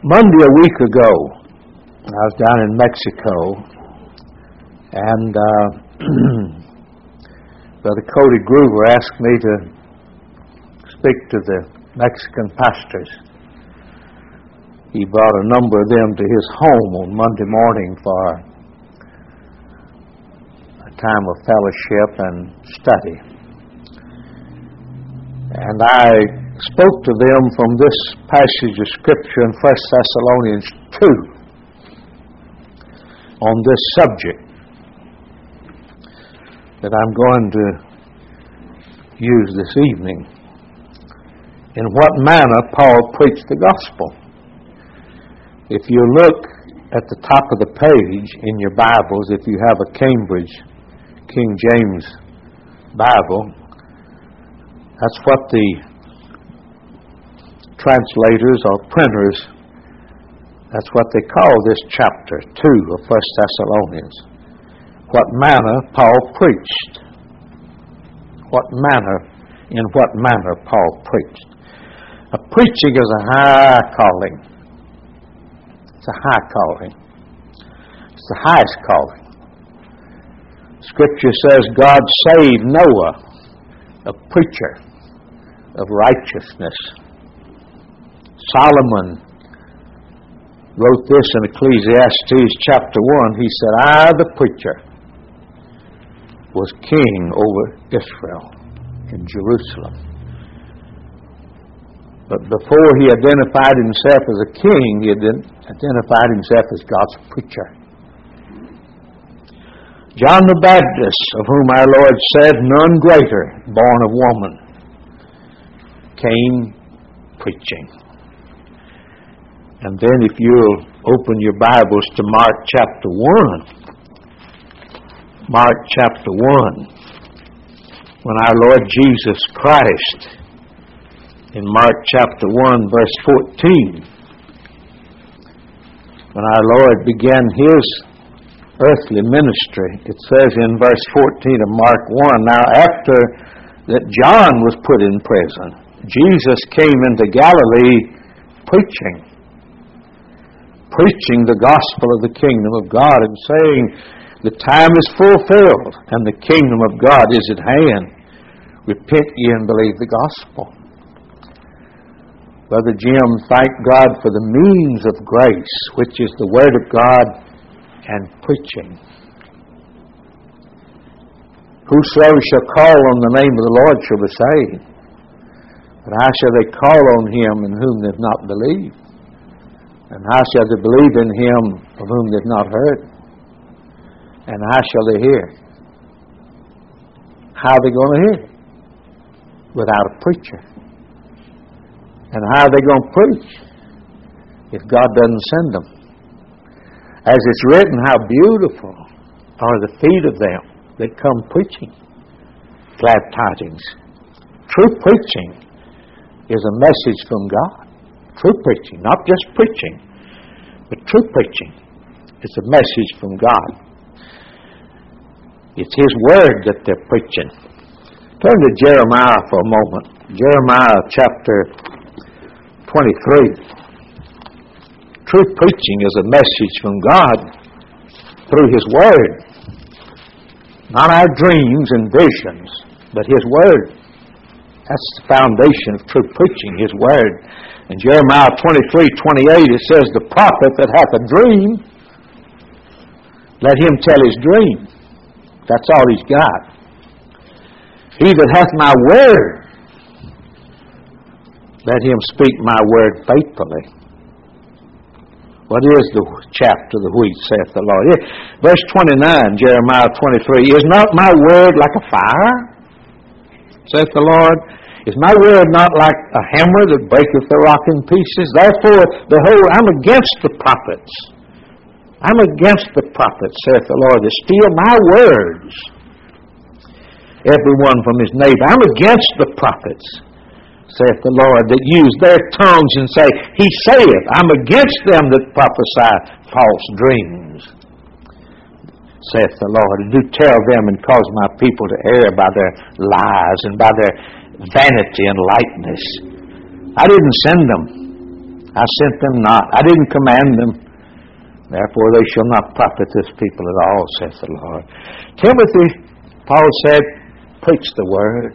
Monday a week ago, I was down in Mexico, and Brother Cody Groover asked me to speak to the Mexican pastors. He brought a number of them to his home on Monday morning for a time of fellowship and study. And I spoke to them from this passage of Scripture in 1 Thessalonians 2 on this subject that I'm going to use this evening. In what manner Paul preached the gospel. If you look at the top of the page in your Bibles, if you have a Cambridge King James Bible, that's what the translators or printers, that's what they call this chapter 2 of 1 Thessalonians. What manner Paul preached. In what manner Paul preached. A preaching is a high calling. It's a high calling. It's the highest calling. Scripture says God saved Noah, a preacher of righteousness. Solomon wrote this in Ecclesiastes chapter 1. He said, I, the preacher, was king over Israel in Jerusalem. But before he identified himself as a king, he identified himself as God's preacher. John the Baptist, of whom our Lord said, none greater, born of woman, came preaching. And then if you'll open your Bibles to Mark chapter 1. Mark chapter 1. When our Lord Jesus Christ, in Mark chapter 1 verse 14, when our Lord began His earthly ministry, it says in verse 14 of Mark 1, now after that John was put in prison, Jesus came into Galilee preaching the gospel of the kingdom of God and saying, the time is fulfilled and the kingdom of God is at hand. Repent ye and believe the gospel. Brother Jim, thank God for the means of grace, which is the Word of God and preaching. Whosoever shall call on the name of the Lord shall be saved. But how shall they call on Him in whom they have not believed? And how shall they believe in Him of whom they have not heard? And how shall they hear? How are they going to hear? Without a preacher. And how are they going to preach if God doesn't send them? As it's written, how beautiful are the feet of them that come preaching glad tidings. True preaching is a message from God. True preaching, not just preaching, but true preaching is a message from God. It's His Word that they're preaching. Turn to Jeremiah for a moment. Jeremiah chapter 23. True preaching is a message from God through His Word. Not our dreams and visions, but His Word. That's the foundation of true preaching, His Word. In Jeremiah 23:28 it says, the prophet that hath a dream, let him tell his dream. That's all he's got. He that hath my word, let him speak my word faithfully. What is the chaff to the wheat, saith the Lord? Verse 29, Jeremiah 23, is not my word like a fire, saith the Lord? Is my word not like a hammer that breaketh the rock in pieces? Therefore, behold, I'm against the prophets. I'm against the prophets, saith the Lord, that steal my words, every one from his neighbor. I'm against the prophets, saith the Lord, that use their tongues and say, He saith. I'm against them that prophesy false dreams, saith the Lord, and do tell them and cause my people to err by their lies and by their vanity and lightness. I didn't send them. I sent them not. I didn't command them. Therefore they shall not profit this people at all, saith the Lord. Timothy, Paul said, preach the Word.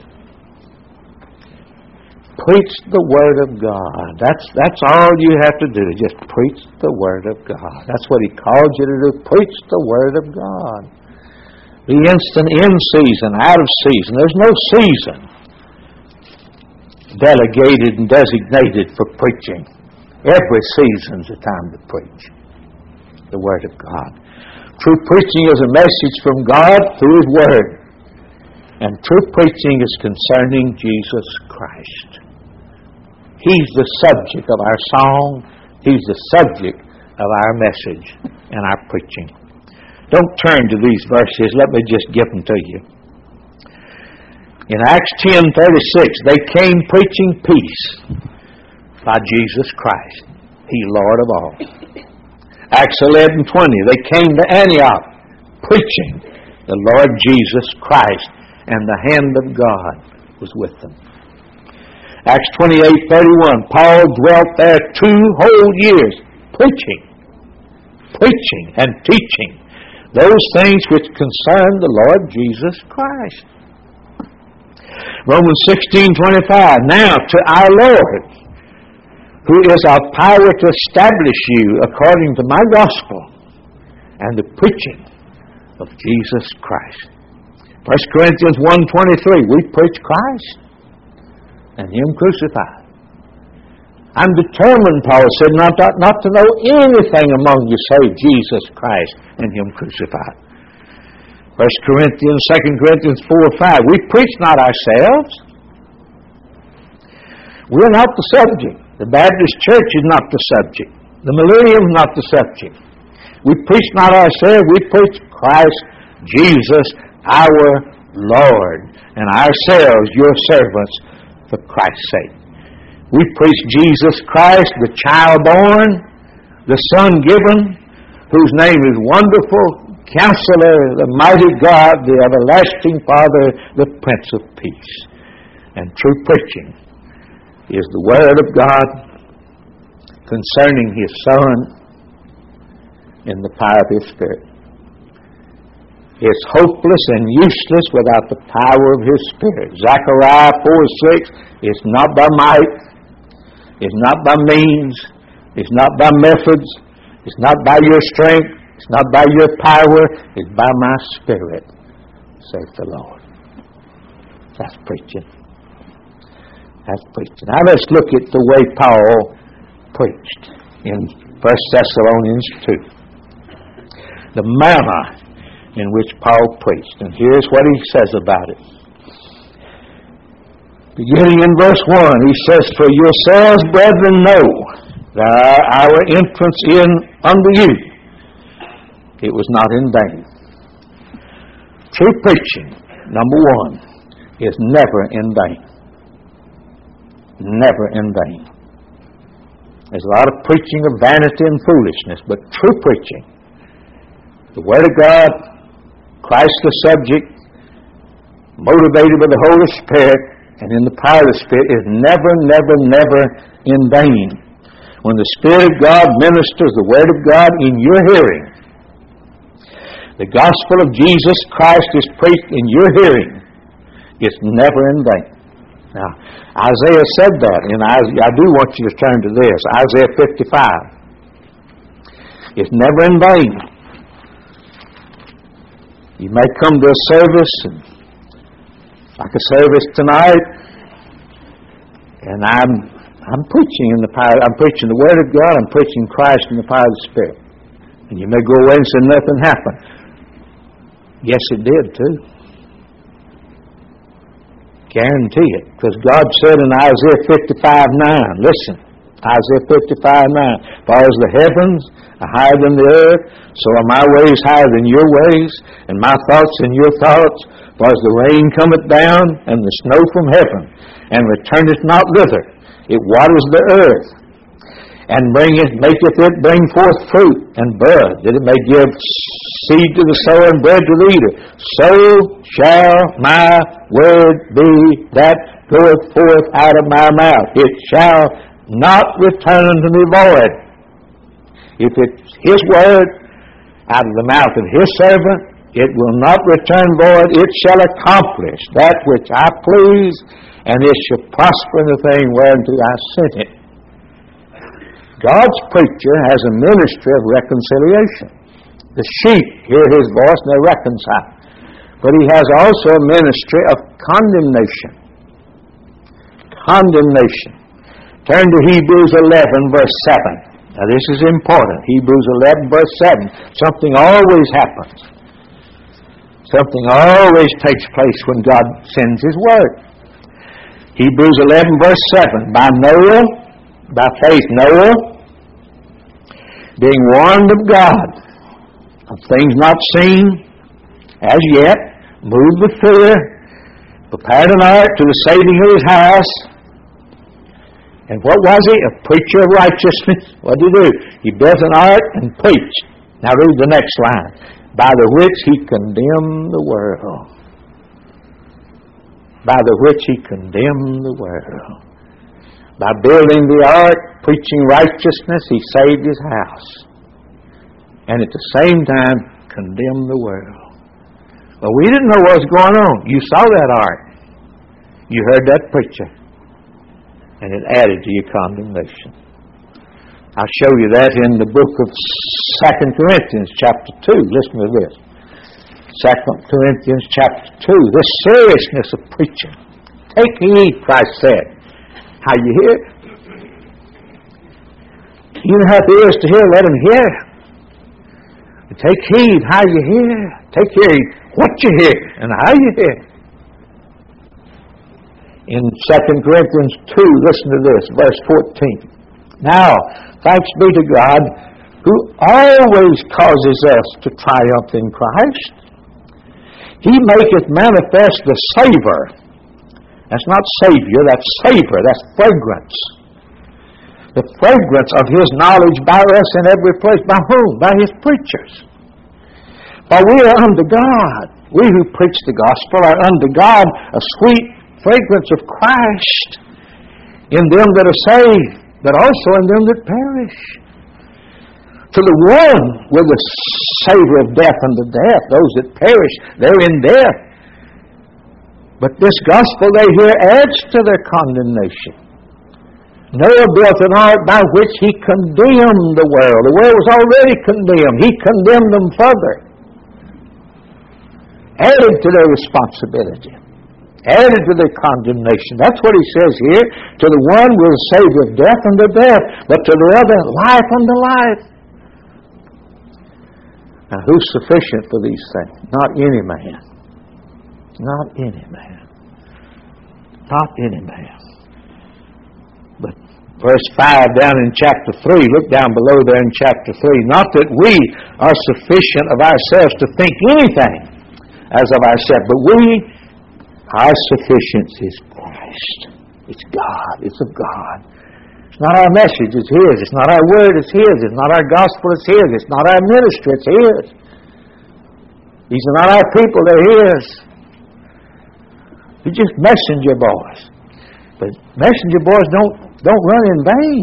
Preach the Word of God. That's all you have to do. Just preach the Word of God. That's what He called you to do. Preach the Word of God. Be instant in season, out of season. There's no season delegated and designated for preaching. Every season's a time to preach the Word of God. True preaching is a message from God through His Word. And true preaching is concerning Jesus Christ. He's the subject of our song. He's the subject of our message and our preaching. Don't turn to these verses. Let me just give them to you. In Acts 10:36, they came preaching peace by Jesus Christ, He Lord of all. Acts 11:20, they came to Antioch preaching the Lord Jesus Christ, and the hand of God was with them. Acts 28:31, Paul dwelt there 2 whole years preaching and teaching those things which concern the Lord Jesus Christ. Romans 16:25, now to our Lord, who is of power to establish you according to my gospel and the preaching of Jesus Christ. 1 Corinthians 1:23, we preach Christ and Him crucified. I'm determined, Paul said, not to know anything among you save Jesus Christ and Him crucified. 1 Corinthians, 2 Corinthians 4:5, we preach not ourselves. We're not the subject. The Baptist Church is not the subject. The millennium is not the subject. We preach not ourselves, we preach Christ Jesus our Lord, and ourselves your servants for Christ's sake. We preach Jesus Christ, the child born, the Son given, whose name is Wonderful, Counselor, the Mighty God, the Everlasting Father, the Prince of Peace. And true preaching is the Word of God concerning His Son in the power of His Spirit. It's hopeless and useless without the power of His Spirit. Zechariah 4:6, it's not by might, it's not by means, it's not by methods, it's not by your strength, it's not by your power, it's by my Spirit, saith the Lord. That's preaching. That's preaching. Now let's look at the way Paul preached in 1 Thessalonians 2. The manner in which Paul preached. And here's what he says about it. Beginning in verse 1, he says, for yourselves, brethren, know that our entrance in unto you, it was not in vain. True preaching, number 1, is never in vain. Never in vain. There's a lot of preaching of vanity and foolishness, but true preaching, the Word of God, Christ the subject, motivated by the Holy Spirit and in the power of the Spirit, is never, never, never in vain. When the Spirit of God ministers the Word of God in your hearing, the gospel of Jesus Christ is preached in your hearing, it's never in vain. Now, Isaiah said that, and I do want you to turn to this, Isaiah 55. It's never in vain. You may come to a service, like a service tonight, and I'm preaching in the power. I'm preaching the Word of God. I'm preaching Christ in the power of the Spirit. And you may go away and say nothing happened. Yes, it did too. Guarantee it, because God said in Isaiah 55:9. Listen, Isaiah 55:9. For as the heavens are higher than the earth, so are my ways higher than your ways, and my thoughts than your thoughts. For as the rain cometh down, and the snow from heaven, and returneth not thither, it waters the earth, and maketh it bring forth fruit and bud, that it may give seed to the sower and bread to the eater. So shall my word be that goeth forth out of my mouth. It shall not return unto me void. If it's His word out of the mouth of His servant, it will not return void. It shall accomplish that which I please, and it shall prosper in the thing whereunto I sent it. God's preacher has a ministry of reconciliation. The sheep hear His voice and they're reconciled. But He has also a ministry of condemnation. Condemnation. Turn to Hebrews 11, verse 7. Now this is important. Hebrews 11, verse 7. Something always happens. Something always takes place when God sends His word. Hebrews 11, verse 7. By faith Noah, being warned of God of things not seen as yet, moved with fear, prepared an ark to the saving of his house. And what was he? A preacher of righteousness. What did he do? He built an ark and preached. Now read the next line. By the which he condemned the world. By the which he condemned the world. By building the ark, preaching righteousness, he saved his house. And at the same time, condemned the world. Well, we didn't know what was going on. You saw that ark. You heard that preacher. And it added to your condemnation. I'll show you that in the book of 2 Corinthians chapter 2. Listen to this. 2 Corinthians chapter 2. The seriousness of preaching. Take heed, Christ said. How you hear? You don't have ears to hear, let them hear. Take heed how you hear. Take heed what you hear and how you hear. In 2 Corinthians 2, listen to this, verse 14. Now, thanks be to God, who always causes us to triumph in Christ. He maketh manifest the savor. That's not Savior, that's savor, that's fragrance. The fragrance of His knowledge by us in every place. By whom? By His preachers. For we are unto God. We who preach the gospel are unto God a sweet fragrance of Christ in them that are saved, but also in them that perish. To the one with the savor of death unto death, those that perish, they're in death. But this gospel they hear adds to their condemnation. Noah built an ark by which he condemned the world. The world was already condemned. He condemned them further. Added to their responsibility. Added to their condemnation. That's what he says here. To the one will save of death unto death, but to the other life unto life. Now who's sufficient for these things? Not any man. Not any man. Not any man. But verse 5 down in chapter 3, look down below there in chapter 3. Not that we are sufficient of ourselves to think anything as of ourselves, but our sufficiency is Christ. It's God. It's of God. It's not our message, it's His. It's not our word, it's His. It's not our gospel, it's His. It's not our ministry, it's His. These are not our people, they're His. We're just messenger boys. But messenger boys don't run in vain.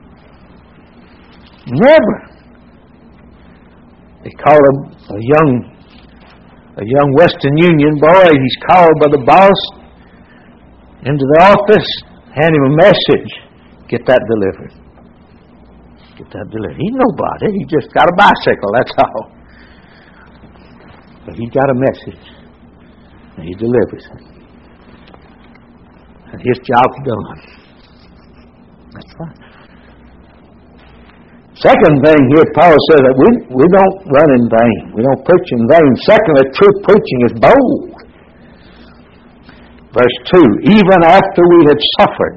Never. They call him a young Western Union boy. He's called by the boss into the office, hand him a message. Get that delivered. Get that delivered. He's nobody. He just got a bicycle, that's all. But he got a message. And he delivers it. And his job's done. That's right. Second thing here, Paul says that we don't run in vain. We don't preach in vain. Secondly, true preaching is bold. Verse 2, even after we had suffered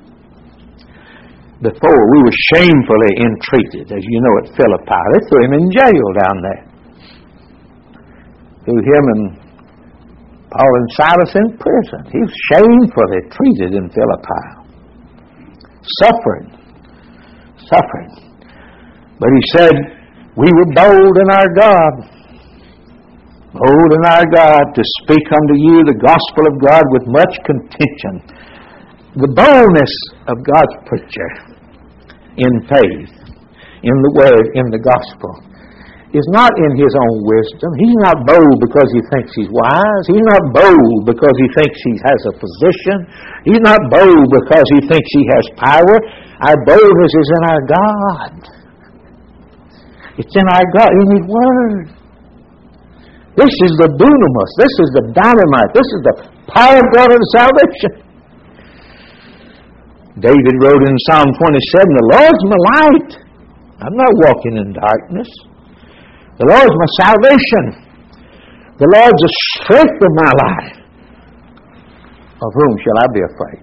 before, we were shamefully entreated, as you know, at Philippi. They threw him in jail down there. Threw him and Paul and Silas in prison. He was shamefully treated in Philippi. Suffered. But he said, we were bold in our God. Bold in our God to speak unto you the gospel of God with much contention The boldness of God's preacher in faith, in the Word, in the gospel, is not in his own wisdom. He's not bold because he thinks he's wise. He's not bold because he thinks he has a position. He's not bold because he thinks he has power. Our boldness is in our God. It's in our God, in His Word. This is the dunamis. This is the dynamite. This is the power of God unto salvation. David wrote in Psalm 27, "The Lord's my light. I'm not walking in darkness. The Lord's my salvation. The Lord's the strength of my life. Of whom shall I be afraid?"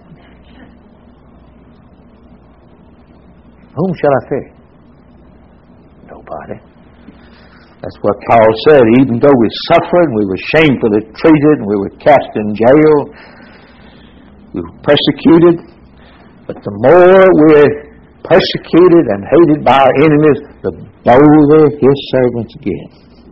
Whom shall I fear? Nobody. That's what Paul said. Even though we suffered, we were shamefully treated, we were cast in jail, we were persecuted, but the more we're persecuted and hated by our enemies, the bolder His servants get.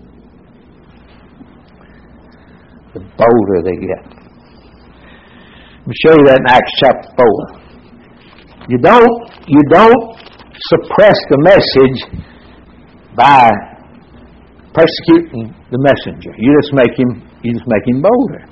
The bolder they get. Let me show you that in Acts chapter 4. You don't suppress the message by persecuting the messenger. You just make him bolder.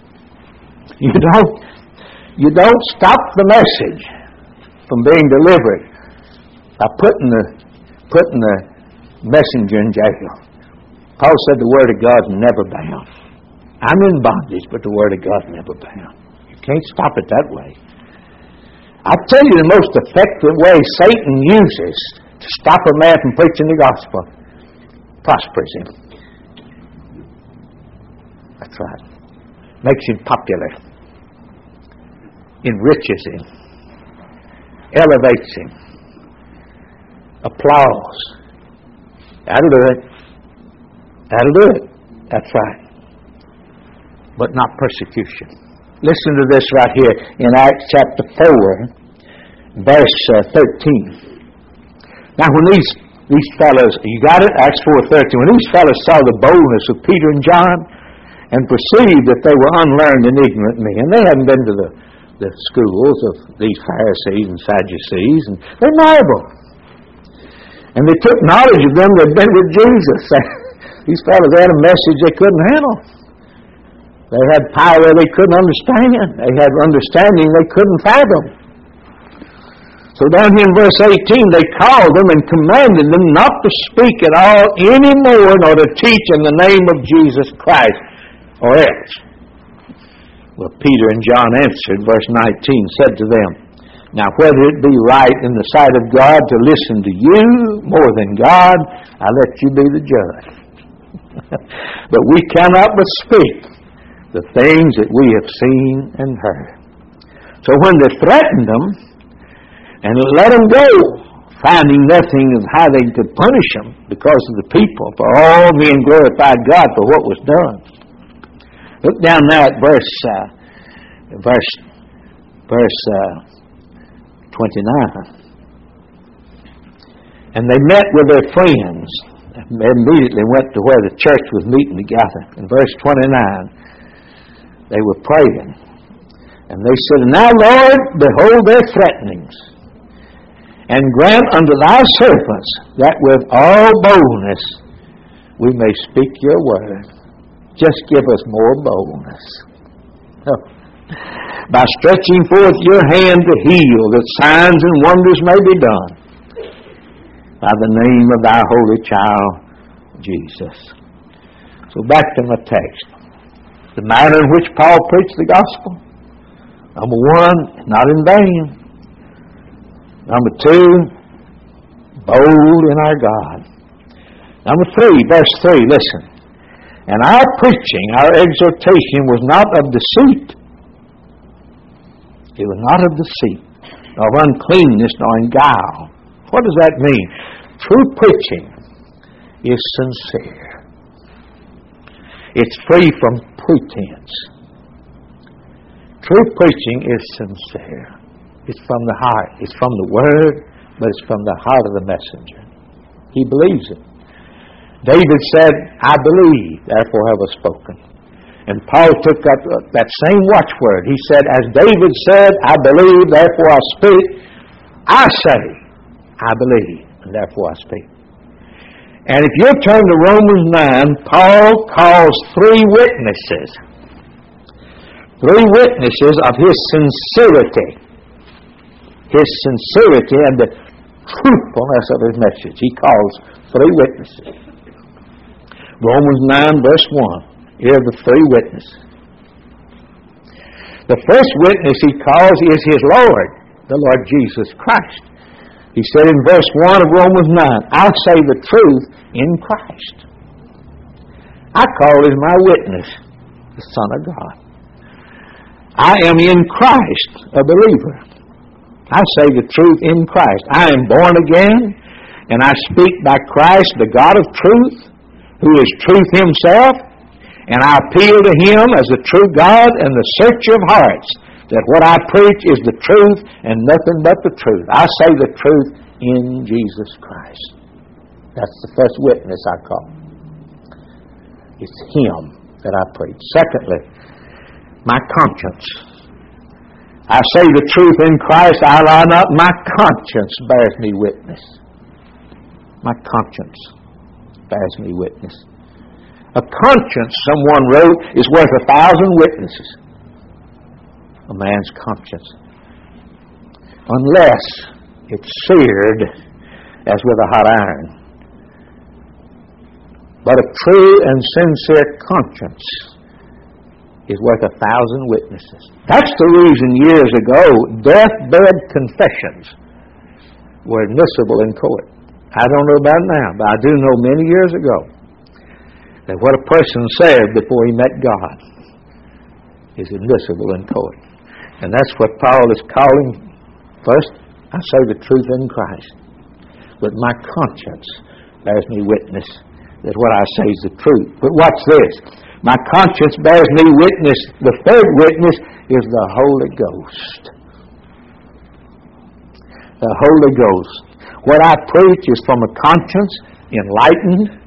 You don't stop the message from being delivered by putting the messenger in jail. Paul said the Word of God's never bound. I'm in bondage, but the Word of God's never bound. You can't stop it that way. I'll tell you the most effective way Satan uses to stop a man from preaching the gospel. Prospers him. That's right. Makes him popular. Enriches him. Elevates him. Applause. That'll do it. That'll do it. That's right. But not persecution. Listen to this right here in Acts chapter 4, verse 13. Now when these fellows, you got it? Acts 4:13. When these fellows saw the boldness of Peter and John and perceived that they were unlearned and ignorant men, they hadn't been to the schools of these Pharisees and Sadducees, and they marveled. And they took knowledge of them that had been with Jesus. These fellows had a message they couldn't handle. They had power they couldn't understand. They had understanding they couldn't fathom. So down here in verse 18, they called them and commanded them not to speak at all anymore, nor to teach in the name of Jesus Christ, or else. Well, Peter and John answered, verse 19, said to them, "Now whether it be right in the sight of God to listen to you more than God, I let you be the judge. But we cannot but speak the things that we have seen and heard." So when they threatened them and let them go, finding nothing of how they could punish them because of the people, for all men glorified God for what was done. Look down now at verse 29. And they met with their friends. They immediately went to where the church was meeting together. In verse 29, they were praying. And they said, "Now, Lord, behold their threatenings, and grant unto thy servants that with all boldness we may speak your word. Just give us more boldness. By stretching forth your hand to heal, that signs and wonders may be done. By the name of thy holy child, Jesus." So back to my text. The manner in which Paul preached the gospel. Number one, not in vain. Number two, bold in our God. Number three, verse 3, listen. "And our preaching, our exhortation was not of deceit." It was not of deceit, nor of uncleanness, nor in guile. What does that mean? True preaching is sincere. It's free from pretense. True preaching is sincere. It's from the heart. It's from the Word, but it's from the heart of the messenger. He believes it. David said, "I believe, therefore have I spoken." And Paul took up that same watchword. He said, as David said, I believe, therefore I speak. I say, I believe, and therefore I speak. And if you turn to Romans 9, Paul calls three witnesses. Three witnesses of his sincerity. His sincerity and the truthfulness of his message. He calls three witnesses. Romans 9, verse 1. Here are the three witnesses. The first witness he calls is his Lord, the Lord Jesus Christ. He said in verse 1 of Romans 9, I say the truth in Christ. I call as my witness the Son of God. I am in Christ, a believer. I say the truth in Christ. I am born again, and I speak by Christ, the God of truth, who is truth himself. And I appeal to him as the true God and the searcher of hearts, that what I preach is the truth and nothing but the truth. I say the truth in Jesus Christ. That's the first witness I call. It's him that I preach. Secondly, my conscience. I say the truth in Christ, I lie not. My conscience bears me witness. My conscience bears me witness. A conscience, someone wrote, is worth 1,000 witnesses. A man's conscience. Unless it's seared as with a hot iron. But a true and sincere conscience is worth 1,000 witnesses. That's the reason years ago deathbed confessions were admissible in court. I don't know about now, but I do know many years ago that what a person said before he met God is admissible in court. And that's what Paul is calling. First, I say the truth in Christ. But my conscience bears me witness that what I say is the truth. But watch this. My conscience bears me witness. The third witness is the Holy Ghost. The Holy Ghost. What I preach is from a conscience enlightened,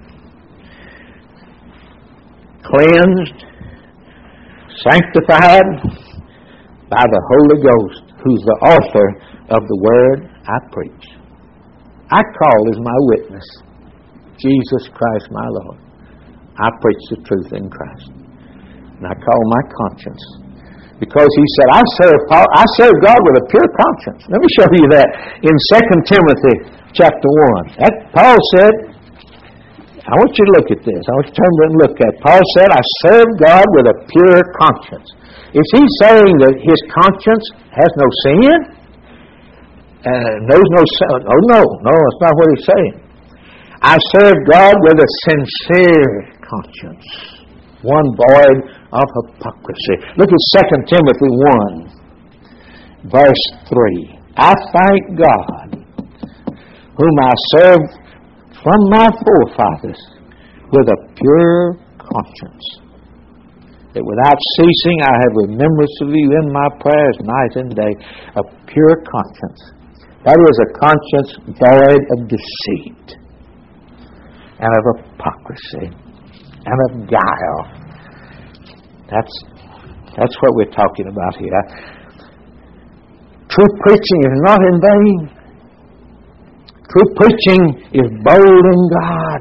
cleansed, sanctified by the Holy Ghost, who's the author of the word I preach. I call as my witness Jesus Christ my Lord. I preach the truth in Christ. And I call my conscience. Because he said, I serve God with a pure conscience. Let me show you that in 2 Timothy chapter 1. That Paul said, I want you to look at this. I want you to turn and look at it. Paul said, I serve God with a pure conscience. Is he saying that his conscience has no sin? Knows no sin? Oh, no, that's not what he's saying. I serve God with a sincere conscience, one void of hypocrisy. Look at 2 Timothy 1, verse 3. I thank God, whom I serve from my forefathers with a pure conscience, that without ceasing I have remembrance of you in my prayers night and day. A pure conscience. That is a conscience void of deceit and of hypocrisy and of guile. That's what we're talking about here. True preaching is not in vain. True preaching is bold in God.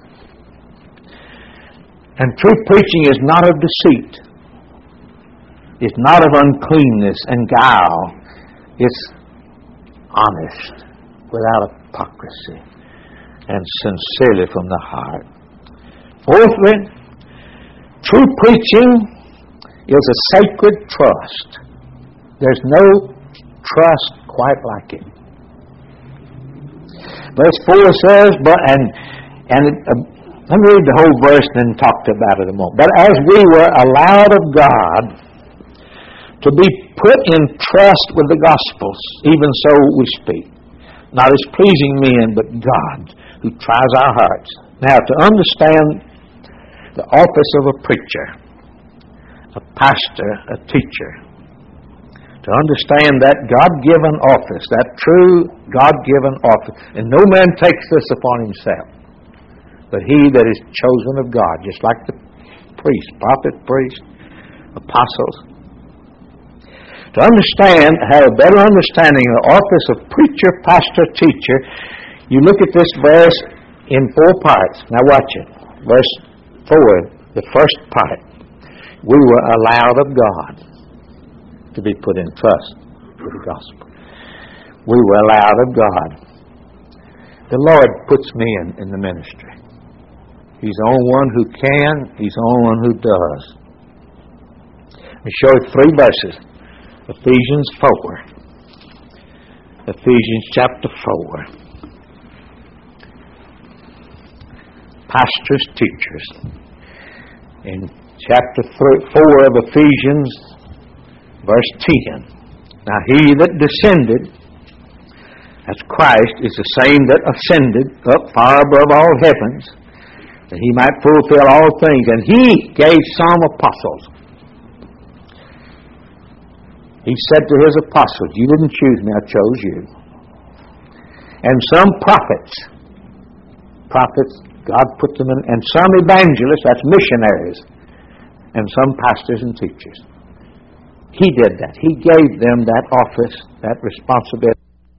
And true preaching is not of deceit. It's not of uncleanness and guile. It's honest, without hypocrisy, and sincerely from the heart. Fourthly, true preaching is a sacred trust. There's no trust quite like it. Verse 4 says, let me read the whole verse and then talk about it a moment. But as we were allowed of God to be put in trust with the Gospels, even so we speak, not as pleasing men, but God, who tries our hearts. Now, to understand the office of a preacher, a pastor, a teacher, to understand that God-given office, that true God-given office, and no man takes this upon himself, but he that is chosen of God, just like the priests, prophet, priest, apostles. To understand, have a better understanding of the office of preacher, pastor, teacher, you look at this verse in 4 parts. Now watch it. Verse 4, the first part. We were allowed of God to be put in trust with the gospel. We were allowed of God. The Lord puts me in the ministry. He's the only one who can. He's the only one who does. Let me show you 3 verses. Ephesians 4. Ephesians chapter 4. Pastors, teachers. In chapter 4 of Ephesians, verse 10. Now he that descended, that's Christ, is the same that ascended up far above all heavens, that he might fulfill all things. And he gave some apostles. He said to his apostles, you didn't choose me, I chose you. And some prophets. Prophets, God put them in. And some evangelists, that's missionaries. And some pastors and teachers. He did that. He gave them that office, that responsibility.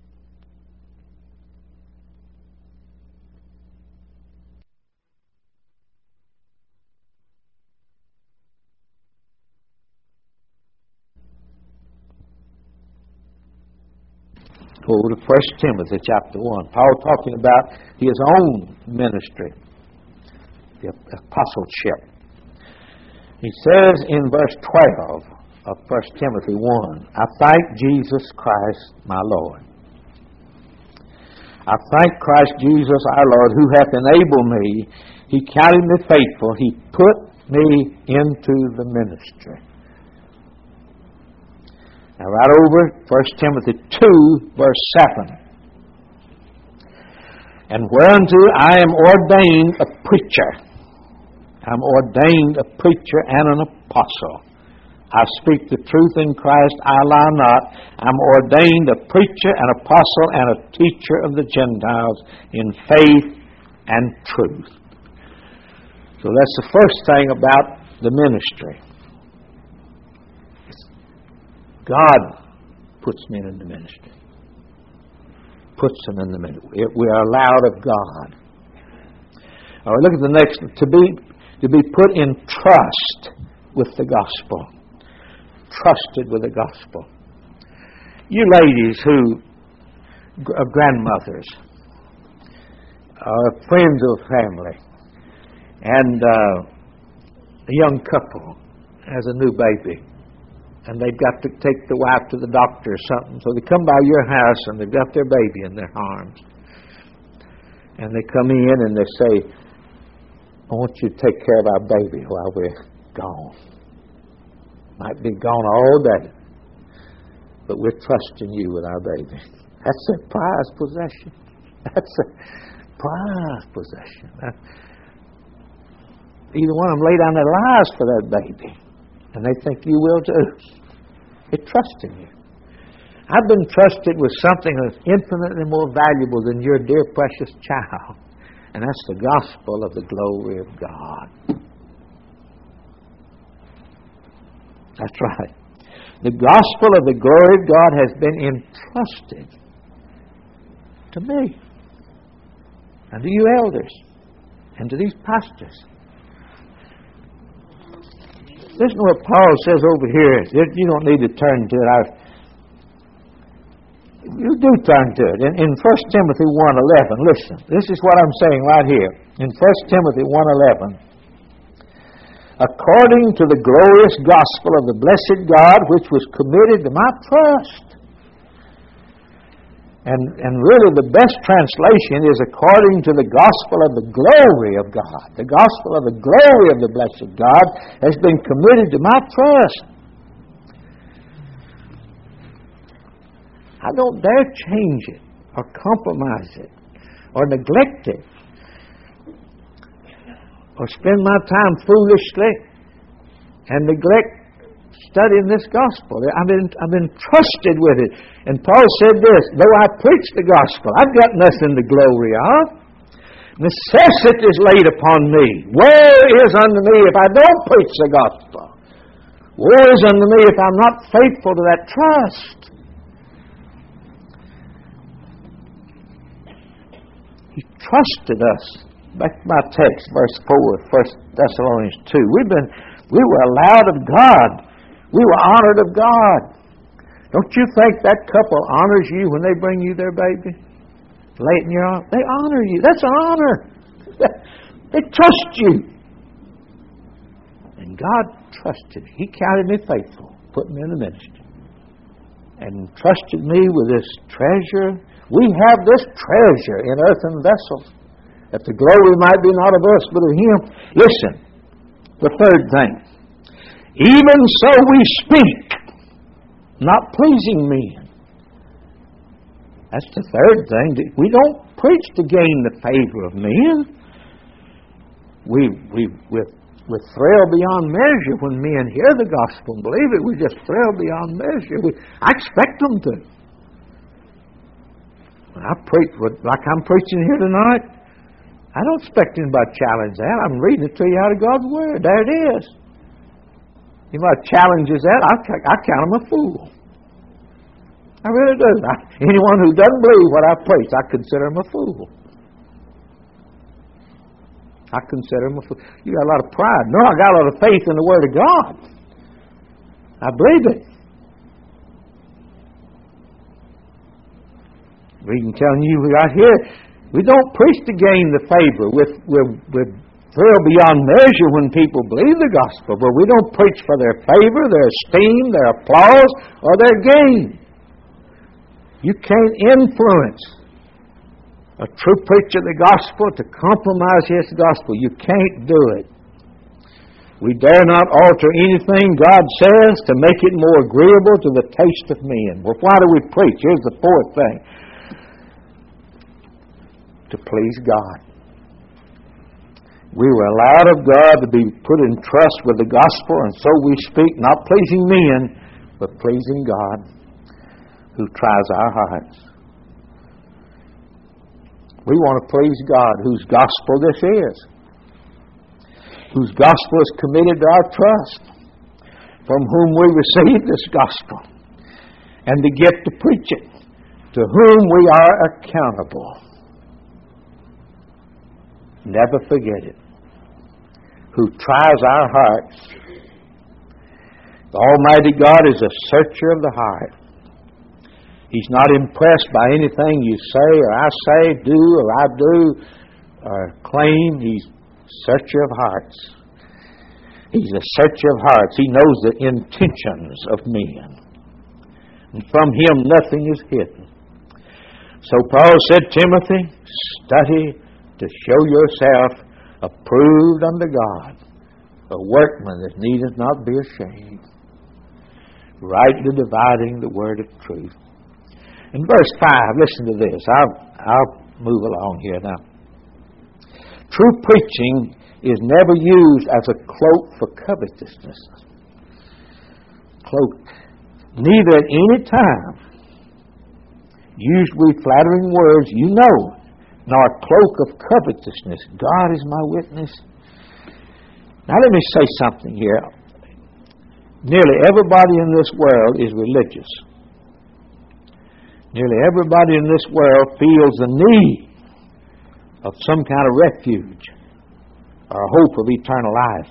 Go to 1 Timothy chapter 1. Paul talking about his own ministry, the apostleship. He says in verse 12 of 1 Timothy 1, I thank Jesus Christ my Lord. I thank Christ Jesus our Lord, who hath enabled me. He counted me faithful. He put me into the ministry. Now right over 1 Timothy 2, verse 7. And whereunto I am ordained a preacher. I'm ordained a preacher and an apostle. I speak the truth in Christ, I lie not. I'm ordained a preacher, an apostle, and a teacher of the Gentiles in faith and truth. So that's the first thing about the ministry. God puts men in the ministry. Puts them in the ministry. We are allowed of God. All right, look at the next. To be put in trust with the gospel. Trusted with the gospel. You ladies who are grandmothers, friends of family, and a young couple has a new baby. And they've got to take the wife to the doctor or something. So they come by your house and they've got their baby in their arms. And they come in and they say, I want you to take care of our baby while we're gone. Might be gone all day. But we're trusting you with our baby. That's a prized possession. That's a prized possession. Either one of them lay down their lives for that baby. And they think you will too. They're trusting you. I've been trusted with something that's infinitely more valuable than your dear precious child. And that's the gospel of the glory of God. That's right. The gospel of the glory of God has been entrusted to me and to you elders and to these pastors. Listen to what Paul says over here. You don't need to turn to it. You do turn to it. In 1 Timothy 1:11, listen. This is what I'm saying right here. In 1 Timothy 1:11, according to the glorious gospel of the blessed God, which was committed to my trust. And really the best translation is according to the gospel of the glory of God. The gospel of the glory of the blessed God has been committed to my trust. I don't dare change it or compromise it or neglect it or spend my time foolishly and neglect studying this gospel. I've been trusted with it. And Paul said this, though I preach the gospel, I've got nothing to glory of. Necessity is laid upon me. Woe is unto me if I don't preach the gospel. Woe is unto me if I'm not faithful to that trust. He trusted us. Back to my text, verse 4, 1 Thessalonians 2. We were allowed of God. We were honored of God. Don't you think that couple honors you when they bring you their baby? Lay it in your arms. They honor you. That's an honor. They trust you. And God trusted. He counted me faithful, put me in the ministry, and trusted me with this treasure. We have this treasure in earthen vessels, that the glory might be not of us, but of Him. Listen, the third thing. Even so we speak, not pleasing men. That's the third thing. We don't preach to gain the favor of men. We thrill beyond measure when men hear the gospel and believe it. We just thrill beyond measure. I expect them to. When I preach like I'm preaching here tonight, I don't expect anybody to challenge that. I'm reading it to you out of God's Word. There it is. Anybody challenges that, I count them a fool. I really do. Anyone who doesn't believe what I preach, I consider him a fool. I consider him a fool. You got a lot of pride. No, I got a lot of faith in the Word of God. I believe it. Reading, telling you right here, we don't preach to gain the favor. We're thrilled beyond measure when people believe the gospel, but we don't preach for their favor, their esteem, their applause, or their gain. You can't influence a true preacher of the gospel to compromise his gospel. You can't do it. We dare not alter anything God says to make it more agreeable to the taste of men. Well, why do we preach? Here's the fourth thing. To please God. We were allowed of God to be put in trust with the gospel, and so we speak, not pleasing men, but pleasing God, who tries our hearts. We want to please God, whose gospel this is, whose gospel is committed to our trust, from whom we receive this gospel, and to get to preach it, to whom we are accountable. Never forget it. Who tries our hearts. The Almighty God is a searcher of the heart. He's not impressed by anything you say or I say, do or I do, or claim. He's a searcher of hearts. He's a searcher of hearts. He knows the intentions of men. And from Him nothing is hidden. So Paul said, Timothy, study to show yourself approved unto God, a workman that needeth not be ashamed, rightly dividing the word of truth. In verse 5, listen to this. I'll move along here now. True preaching is never used as a cloak for covetousness. Cloak. Neither at any time used we flattering words, nor cloak of covetousness. God is my witness. Now let me say something here. Nearly everybody in this world is religious. Nearly everybody in this world feels the need of some kind of refuge or a hope of eternal life.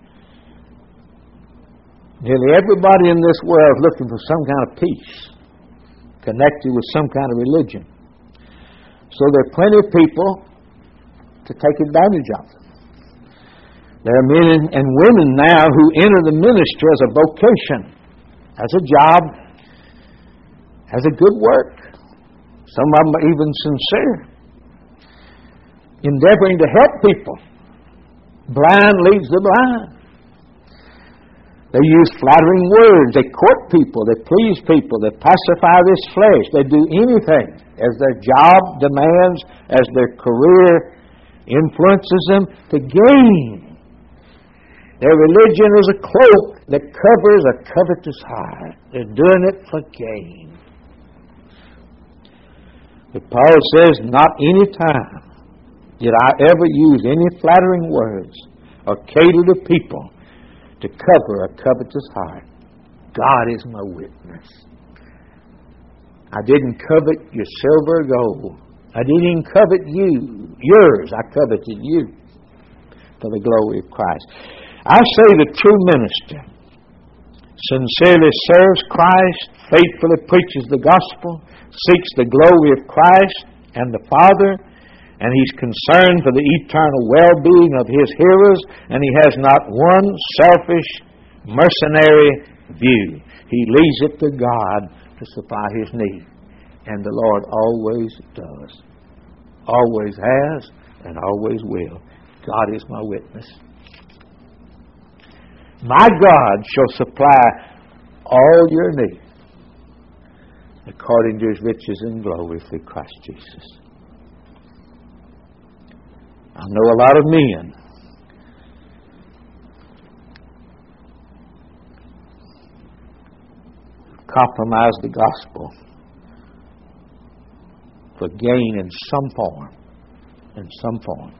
Nearly everybody in this world is looking for some kind of peace connected with some kind of religion. So there are plenty of people to take advantage of them. There are men and women now who enter the ministry as a vocation, as a job, as a good work. Some of them are even sincere, endeavoring to help people. Blind leads the blind. They use flattering words. They court people. They please people. They pacify this flesh. They do anything as their job demands, as their career influences them to gain. Their religion is a cloak that covers a covetous heart. They're doing it for gain. But Paul says, not any time did I ever use any flattering words or cater to people to cover a covetous heart. God is my witness. I didn't covet your silver or gold. I didn't even covet yours. I coveted you for the glory of Christ. I say the true minister sincerely serves Christ, faithfully preaches the gospel, seeks the glory of Christ and the Father, and he's concerned for the eternal well-being of his hearers, and he has not one selfish, mercenary view. He leaves it to God to supply his need. And the Lord always does. Always has and always will. God is my witness. My God shall supply all your needs according to his riches and glory through Christ Jesus. I know a lot of men compromise the gospel for gain in some form. In some form.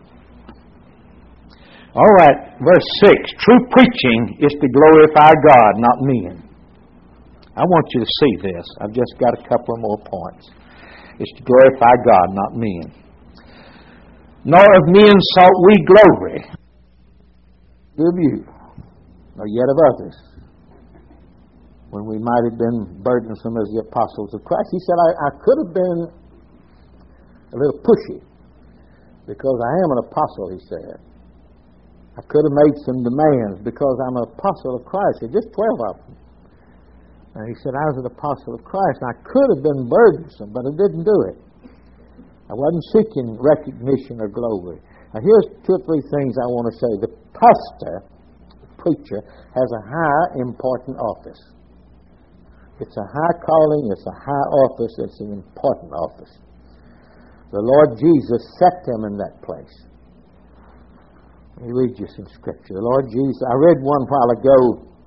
All right, verse 6. True preaching is to glorify God, not men. I want you to see this. I've just got a couple of more points. It's to glorify God, not men. Nor of men sought we glory, of you, nor yet of others, when we might have been burdensome as the apostles of Christ. He said, I could have been a little pushy, because I am an apostle, he said. I could have made some demands because I'm an apostle of Christ. There's just 12 of them. And he said, I was an apostle of Christ, and I could have been burdensome, but I didn't do it. I wasn't seeking recognition or glory. Now here's 2 or 3 things I want to say. The pastor, the preacher, has a high, important office. It's a high calling, it's a high office, it's an important office. The Lord Jesus set them in that place. Let me read you some scripture. The Lord Jesus, I read one while ago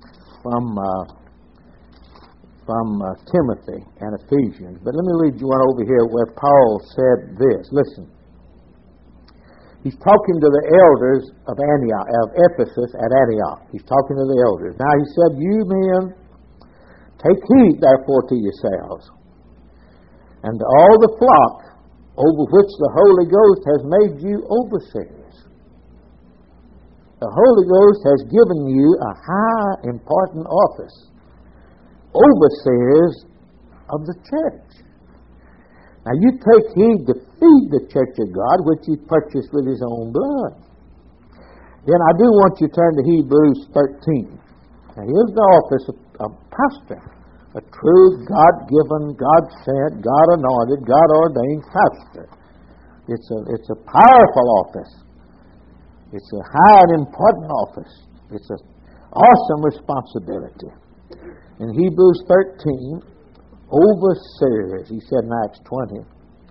from Timothy and Ephesians, but let me read you one over here where Paul said this. Listen. He's talking to the elders of Antioch, of Ephesus at Antioch. He's talking to the elders. Now he said, you men, take heed therefore to yourselves, and to all the flock over which the Holy Ghost has made you overseers. The Holy Ghost has given you a high, important office. Overseers of the church. Now you take heed to feed the church of God, which he purchased with his own blood. Then I do want you to turn to Hebrews 13. Now here's the office of pastor. A true, God-given, God-sent, God-anointed, God-ordained pastor. It's a powerful office. It's a high and important office. It's an awesome responsibility. In Hebrews 13, overseers, he said in Acts 20.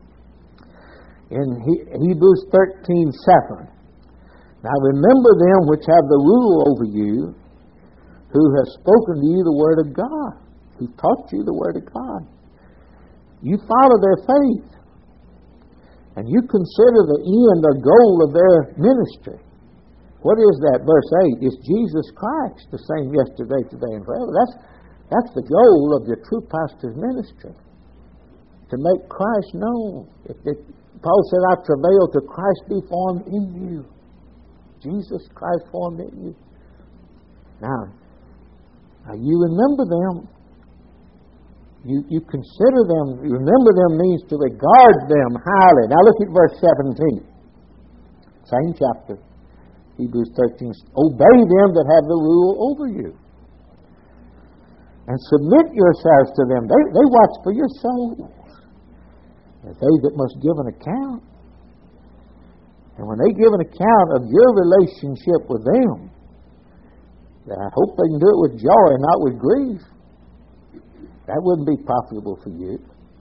In Hebrews 13:7. Now remember them which have the rule over you, who have spoken to you the word of God, who taught you the word of God. You follow their faith, and you consider the end or goal of their ministry. What is that? Verse 8. It's Jesus Christ, the same yesterday, today, and forever. That's the goal of your true pastor's ministry. To make Christ known. Paul said, I travail till Christ be formed in you. Jesus Christ formed in you. Now you remember them. You consider them. Remember them means to regard them highly. Now look at verse 17. Same chapter. Hebrews 13. Obey them that have the rule over you. And submit yourselves to them. They watch for your souls. As they that must give an account. And when they give an account of your relationship with them, I hope they can do it with joy and not with grief. That wouldn't be profitable for you.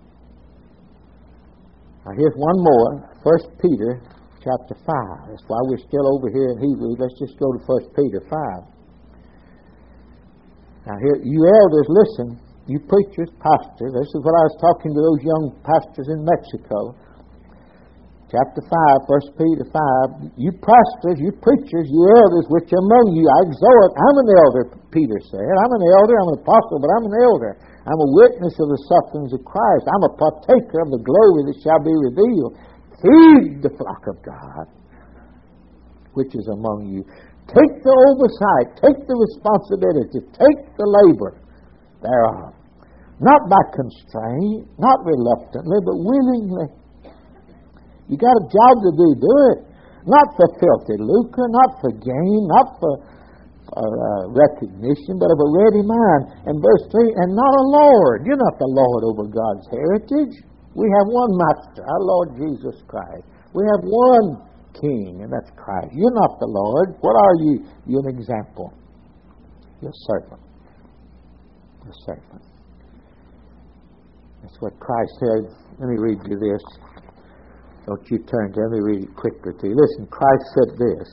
Now here's one more. 1 Peter chapter 5. That's why we're still over here in Hebrews. Let's just go to 1 Peter 5. Now here, you elders, listen. You preachers, pastors. This is what I was talking to those young pastors in Mexico. Chapter 5, 1 Peter 5, you pastors, you preachers, you elders, which among you I exhort. I'm an elder, Peter said. I'm an elder, I'm an apostle, but I'm an elder. I'm a witness of the sufferings of Christ. I'm a partaker of the glory that shall be revealed. Feed the flock of God, which is among you. Take the oversight, take the responsibility, take the labor thereof. Not by constraint, not reluctantly, but willingly. You got a job to do it. Not for filthy lucre, not for gain, not for recognition, but of a ready mind. And verse 3, and not a lord. You're not the Lord over God's heritage. We have one master, our Lord Jesus Christ. We have one king, and that's Christ. You're not the Lord. What are you? You're an example. You're a servant. You're a servant. That's what Christ said. Let me read you this. Don't you turn to it. Let me read it quickly to you. Listen, Christ said this.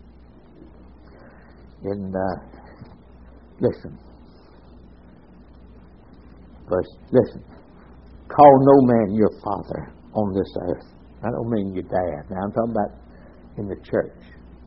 Listen. Call no man your father on this earth. I don't mean your dad. Now I'm talking about in the church.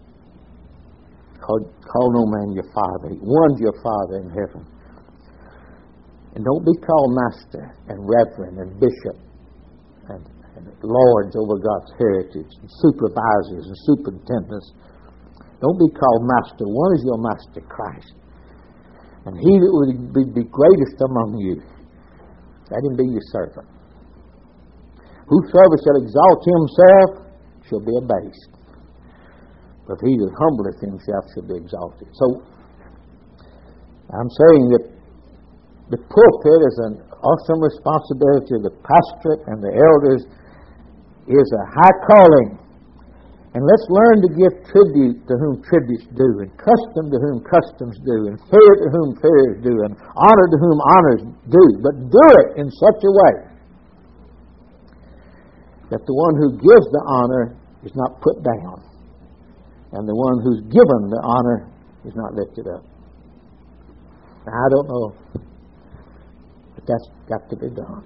Call no man your father. One's your Father in heaven. And don't be called master and reverend and bishop and lords over God's heritage and supervisors and superintendents. Don't be called master. One is your master, Christ. And he that would be greatest among you, let him be your servant. Whosoever shall exalt himself shall be abased, but he that humbleth himself shall be exalted. So I'm saying that the pulpit is an awesome responsibility of the pastorate and the elders. Is a high calling. And let's learn to give tribute to whom tributes due, and custom to whom customs due, and fear to whom fears due, and honor to whom honors due. But do it in such a way that the one who gives the honor is not put down, and the one who's given the honor is not lifted up. Now, I don't know, but that's got to be done.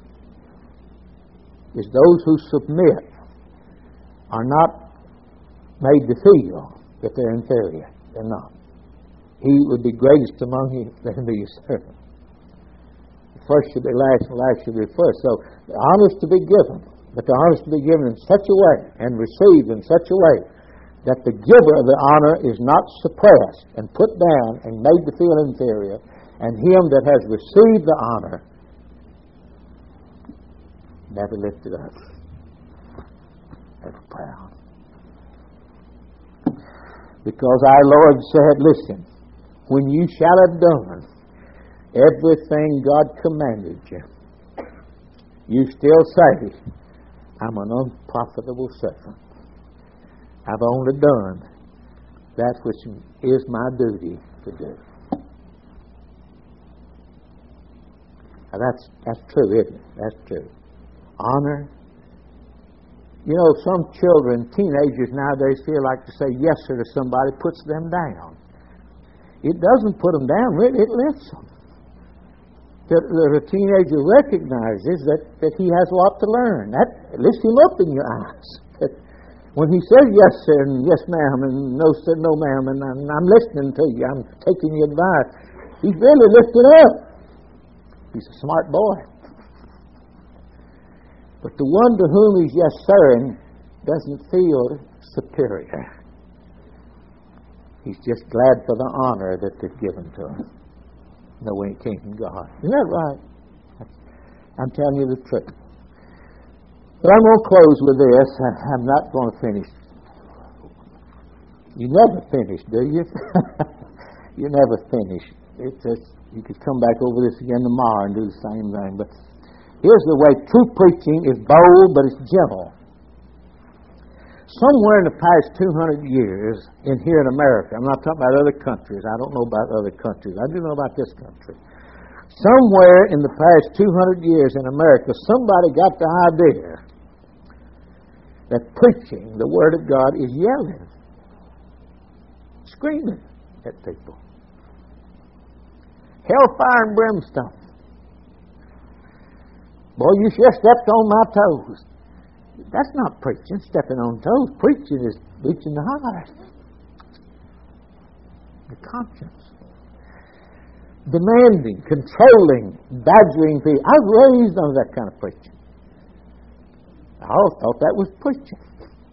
Is those who submit are not made to feel that they're inferior. They're not. He would be greatest among you, let him be your servant. The first should be last, and last should be first. So the honor is to be given, but the honor is to be given in such a way and received in such a way that the giver of the honor is not suppressed and put down and made to feel inferior, and him that has received the honor never lifted up, never proud. Because our Lord said, listen, when you shall have done everything God commanded you, you still say, I'm an unprofitable servant. I've only done that which is my duty to do. Now that's true, isn't it? That's true. Honor. You know, some children, teenagers nowadays feel like to say yes sir to somebody puts them down. It doesn't put them down, really, it lifts them. The teenager recognizes that he has a lot to learn. That lifts him up in your eyes. That when he says yes sir and yes ma'am and no sir, no ma'am, and I'm listening to you, I'm taking your advice, he's really lifted up. He's a smart boy. But the one to whom he's yes sirring doesn't feel superior. He's just glad for the honor that they've given to him. No, when it came from God. Isn't that right? I'm telling you the truth. But I'm going to close with this. I'm not going to finish. You never finish, do you? You never finish. It's just, you could come back over this again tomorrow and do the same thing. But here's the way true preaching is bold, but it's gentle. Somewhere in the past 200 years here in America, I'm not talking about other countries. I don't know about other countries. I do know about this country. Somewhere in the past 200 years in America, somebody got the idea that preaching the Word of God is yelling, screaming at people. Hellfire and brimstone. Boy, you sure stepped on my toes. That's not preaching, stepping on toes. Preaching is reaching the heart, the conscience. Demanding, controlling, badgering people. I was raised on that kind of preaching. I always thought that was preaching.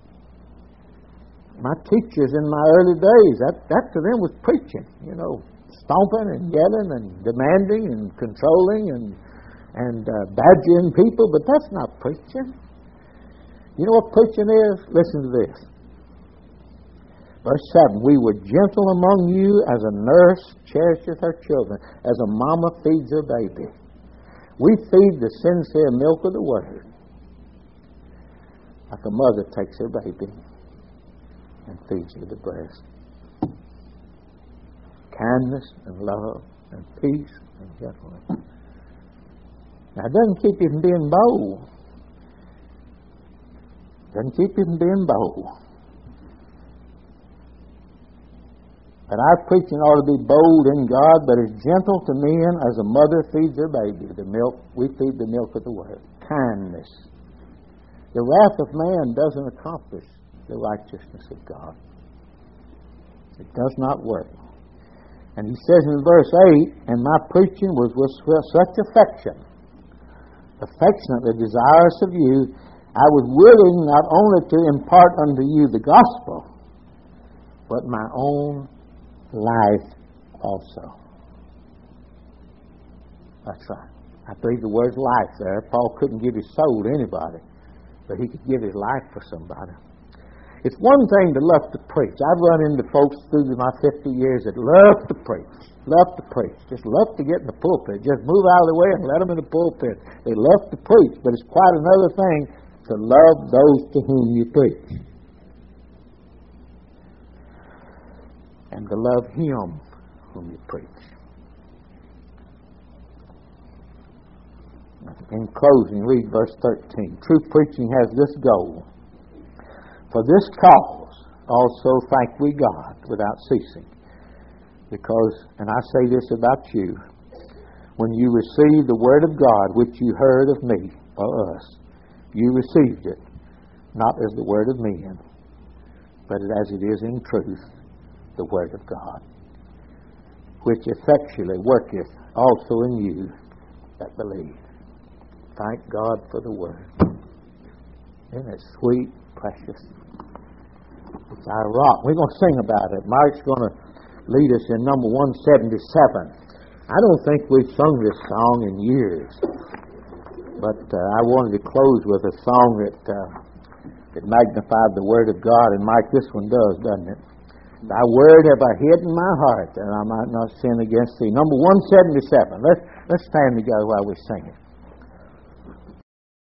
My teachers in my early days, that to them was preaching. Stomping and yelling and demanding and controlling and badgering people, but that's not preaching. You know what preaching is? Listen to this. Verse 7, we were gentle among you as a nurse cherisheth her children, as a mama feeds her baby. We feed the sincere milk of the Word, like a mother takes her baby and feeds her the breast. Kindness and love and peace and gentleness. Now, it doesn't keep you from being bold. Doesn't keep you from being bold. But our preaching ought to be bold in God, but as gentle to men as a mother feeds her baby. The milk, we feed the milk of the Word. Kindness. The wrath of man doesn't accomplish the righteousness of God. It does not work. And he says in verse 8, and my preaching was with such affection, affectionately desirous of you, I was willing not only to impart unto you the gospel, but my own life also. That's right. I believe the word's life there. Paul couldn't give his soul to anybody, but he could give his life for somebody. It's one thing to love to preach. I've run into folks through my 50 years that love to preach. Love to preach. Just love to get in the pulpit. Just move out of the way and let them in the pulpit. They love to preach, but it's quite another thing to love those to whom you preach. And to love Him whom you preach. In closing, read verse 13. True preaching has this goal. For this cause also thank we God without ceasing. Because, and I say this about you, when you received the Word of God, which you heard of me, or us, you received it, not as the word of men, but as it is in truth, the Word of God, which effectually worketh also in you that believe. Thank God for the Word. Isn't it sweet, precious? It's our rock. We're going to sing about it. Mark's going to lead us in number 177. I don't think we've sung this song in years, but I wanted to close with a song that magnified the Word of God, and Mike, this one does, doesn't it? Thy word have I hid in my heart, that I might not sin against thee. Number 177. Let's stand together while we sing it.